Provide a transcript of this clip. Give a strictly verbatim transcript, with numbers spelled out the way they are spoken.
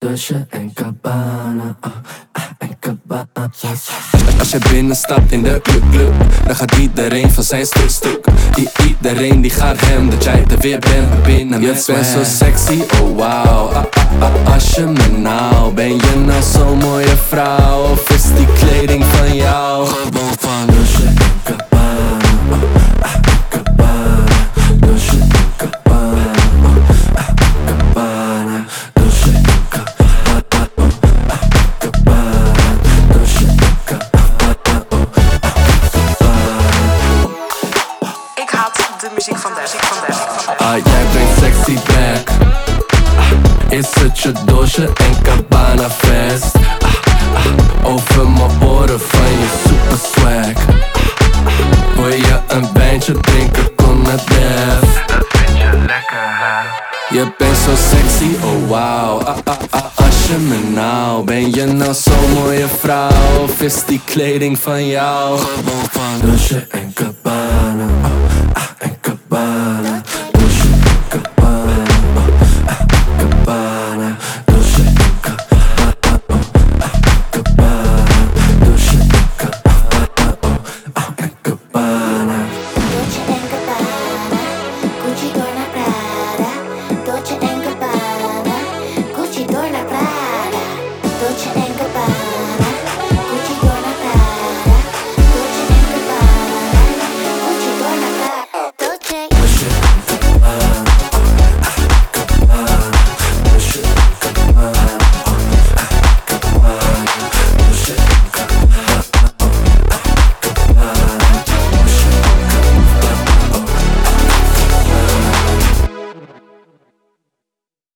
Dolce en Gabbana, uh, uh, en Gabbana, yes. Als je binnenstapt in de club, club, dan gaat iedereen van zijn stuk, stuk. I Iedereen die gaat hem, dat jij er weer bent binnen. Je bent zo sexy, oh wow. Ah, ah, ah, als je me nou, ben je nou zo'n mooie vrouw? Of is die kleding van jou gewoon van Dolce en Gabbana, uh, uh, Gabbana, Dolce en Gabbana, uh, uh, Gabbana, Dolce en Gabbana, uh, uh, Gabbana, Dolce en Gabbana, uh, uh, Gabbana. Ik haat de muziek van Des, van Des, van Des. Ah, jij brengt sexy back. Ah, is het je Dolce en Gabbana vest? Ah, ah, over mijn oren van je super swag. Ah, ah, wil je een wijntje drinken, kom naar Def. Dat vind je lekker, hè? Je bent zo sexy, oh wow. Ah, ah, ah, als je me nou, ben je nou zo'n mooie vrouw? Of is die kleding van jou gewoon van Dolce en Gabbana?